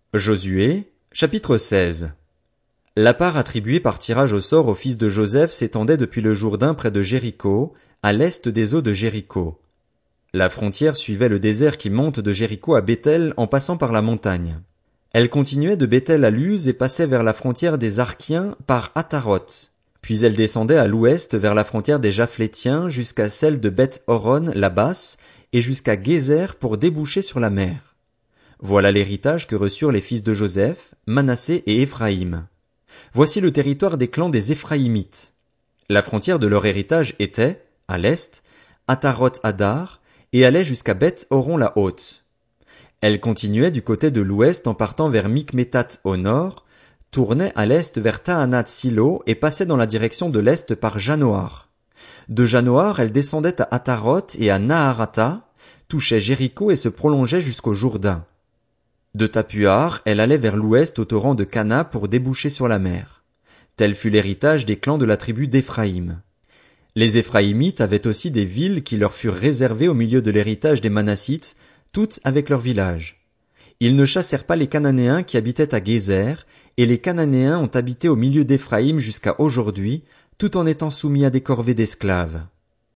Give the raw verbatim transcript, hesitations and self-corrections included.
Josué, chapitre seize. La part attribuée par tirage au sort aux fils de Joseph s'étendait depuis le Jourdain près de Jéricho, à l'est des eaux de Jéricho. La frontière suivait le désert qui monte de Jéricho à Béthel en passant par la montagne. Elle continuait de Béthel à Luz et passait vers la frontière des Arkiens par Ataroth. Puis elle descendait à l'ouest vers la frontière des Japhlétiens jusqu'à celle de Beth-Horon la basse et jusqu'à Gézer pour déboucher sur la mer. Voilà l'héritage que reçurent les fils de Joseph, Manassé et Éphraïm. Voici le territoire des clans des Éphraïmites. La frontière de leur héritage était, à l'est, Ataroth Adar, et allait jusqu'à Beth-Horon la haute. Elle continuait du côté de l'ouest en partant vers Mikmétat au nord, tournait à l'est vers Taanath Silo et passait dans la direction de l'est par Janoar. De Janoar, elle descendait à Ataroth et à Naharata, touchait Jéricho et se prolongeait jusqu'au Jourdain. De Tapuar, elle allait vers l'ouest au torrent de Cana pour déboucher sur la mer. Tel fut l'héritage des clans de la tribu d'Éphraïm. Les Éphraïmites avaient aussi des villes qui leur furent réservées au milieu de l'héritage des Manassites, toutes avec leurs villages. Ils ne chassèrent pas les Cananéens qui habitaient à Gézer, et les Cananéens ont habité au milieu d'Éphraïm jusqu'à aujourd'hui, tout en étant soumis à des corvées d'esclaves.